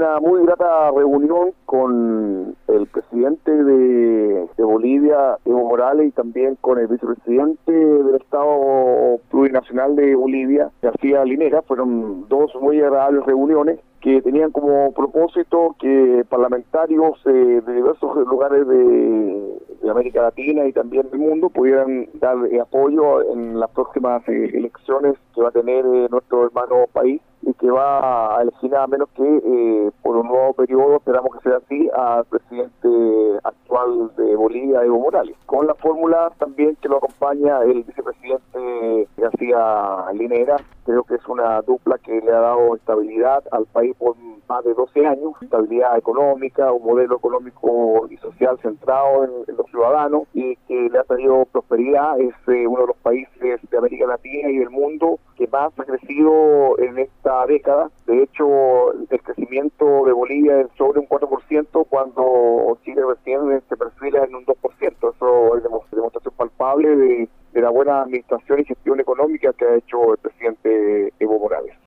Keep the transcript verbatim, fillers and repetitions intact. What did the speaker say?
una muy grata reunión con el presidente de, de Bolivia, Evo Morales, y también con el vicepresidente del Estado Plurinacional de Bolivia, García Linera. Fueron dos muy agradables reuniones que tenían como propósito que parlamentarios eh, de diversos lugares de, de América Latina y también del mundo pudieran dar eh, apoyo en las próximas eh, elecciones que va a tener eh, nuestro hermano país, y que va a elegir nada menos que eh, por un nuevo periodo, esperamos que sea así, al presidente actual de Bolivia, Evo Morales, con la fórmula también que lo acompaña el vicepresidente García Linera. Creo que es una dupla que le ha dado estabilidad al país por más de doce años, estabilidad económica, un modelo económico y social centrado en, en los ciudadanos, y que le ha traído prosperidad. Es eh, uno de los países de América Latina y del mundo que más ha crecido en esta década. De hecho, el crecimiento de Bolivia es sobre un cuatro por ciento, cuando Chile recién se perfila en un dos por ciento. Eso es demostración palpable de, de la buena administración y gestión económica que ha hecho el presidente Evo Morales.